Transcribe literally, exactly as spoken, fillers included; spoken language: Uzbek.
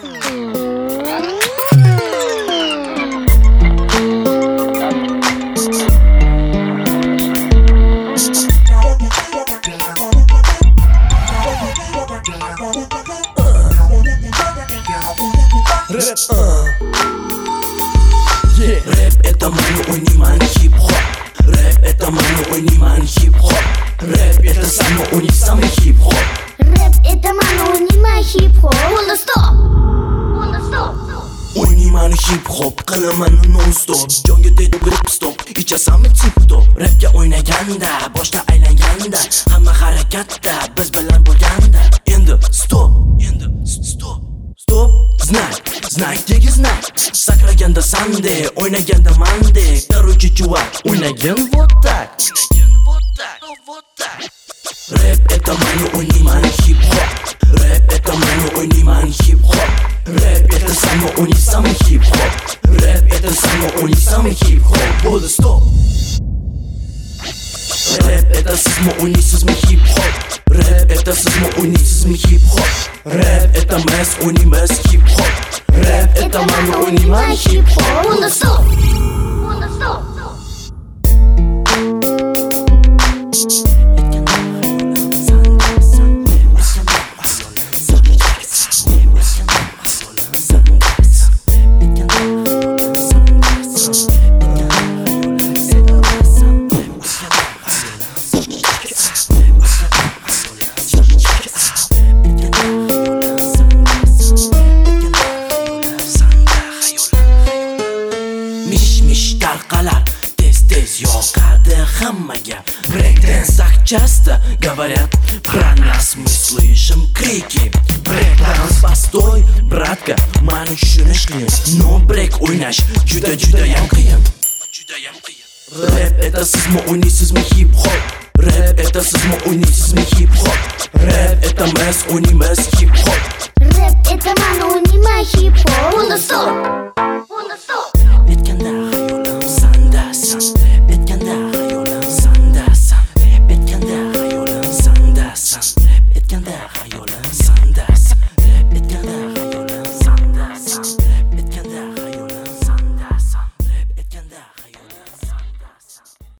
Рэп, uh. yeah. Рэп это мой униман хип-хоп. Рэп это мой униман хип-хоп. Рэп это самый уни самый хип-хоп. Рэп это мой униман хип-хоп. Hold the stop. Hold the stop. Униман хип-хоп qilaman non-stop. Jonga dedi grip stop. Ichasanmi tip-top. Rapga o'ynaganda, boshqa aylanganda, hamma harakatda biz bilan bo'lganda. Endi stop, endi stop. Stop, знай, знай, degi знай. Sakraganda sandek, o'ynaganda mandek. Короче, чувак, o'ynagin вот так. O'ynagin вот так, вот так. Рэп это мой униман хип-хоп. Рэп это мой униман хип-хоп. Рэп это самый уни самый хип-хоп. Рэп это самый уни самый хип-хоп. Bo'ldi stop. Рэп это sizmi уни sizmi хип-хоп. Рэп это sizmi уни sizmi хип-хоп. Рэп это mes уни mes хип-хоп. Рэп это мой униман хип-хоп. Hold the stop. Hold the stop. Mish-mish tarqalar tez-tez yoqadi hammaga. Breakdance часто говорят про нас, мы слышим крики. Breakdance постой, братка, mani tushunish qiyin. No break o'ynash juda-judayam qiyin. Judayam qiyin. Rap это sizmi o'ynaysizmi hip-hop. Rap это sizmi o'ynaysizmi hip-hop. Rap это mes o'ynaymiz hip-hop.